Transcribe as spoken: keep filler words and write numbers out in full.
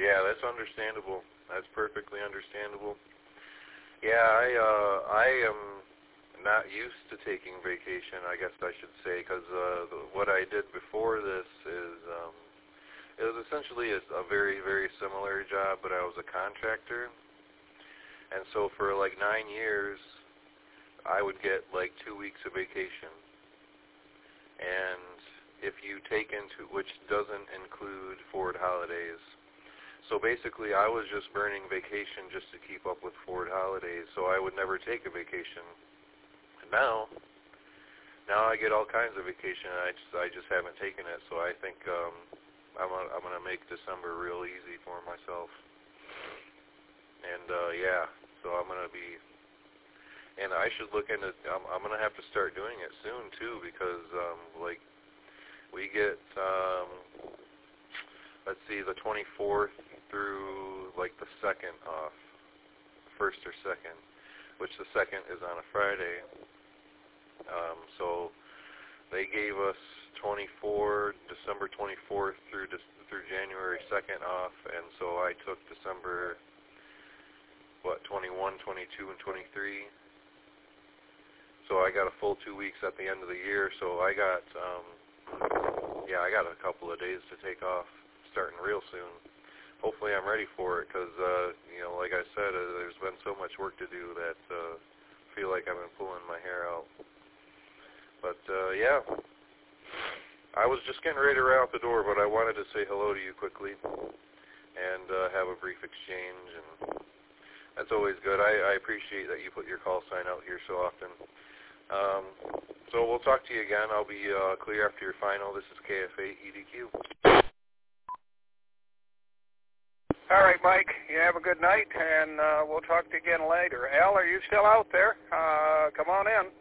Yeah, that's understandable. That's perfectly understandable. Yeah, I uh, I am not used to taking vacation, I guess I should say, because uh, what I did before this is um, it was essentially a, a very, very similar job, but I was a contractor. And so for like nine years, I would get like two weeks of vacation. And if you take into, which doesn't include Ford holidays. So basically I was just burning vacation just to keep up with Ford holidays, so I would never take a vacation. And now, now I get all kinds of vacation, and I just, I just haven't taken it, so I think um, I'm, I'm going to make December real easy for myself. And uh, yeah, so I'm going to be, and I should look into, I'm, I'm going to have to start doing it soon too, because um, like we get, um, let's see, the twenty-fourth through like the second off, first or second, which the second is on a Friday. Um, so they gave us twenty-four, December twenty-fourth through through January second off, and so I took December, what, twenty-one, twenty-two, and twenty-three. So I got a full two weeks at the end of the year, so I got, um, yeah, I got a couple of days to take off starting real soon. Hopefully I'm ready for it, because, uh, you know, like I said, uh, there's been so much work to do that uh, I feel like I've been pulling my hair out. But, uh, yeah, I was just getting ready to run out the door, but I wanted to say hello to you quickly and uh, have a brief exchange, and that's always good. I, I appreciate that you put your call sign out here so often. Um, so we'll talk to you again. I'll be uh, clear after your final. This is K F eight E D Q. All right, Mike. You have a good night, and uh, we'll talk to you again later. Al, are you still out there? Uh, come on in.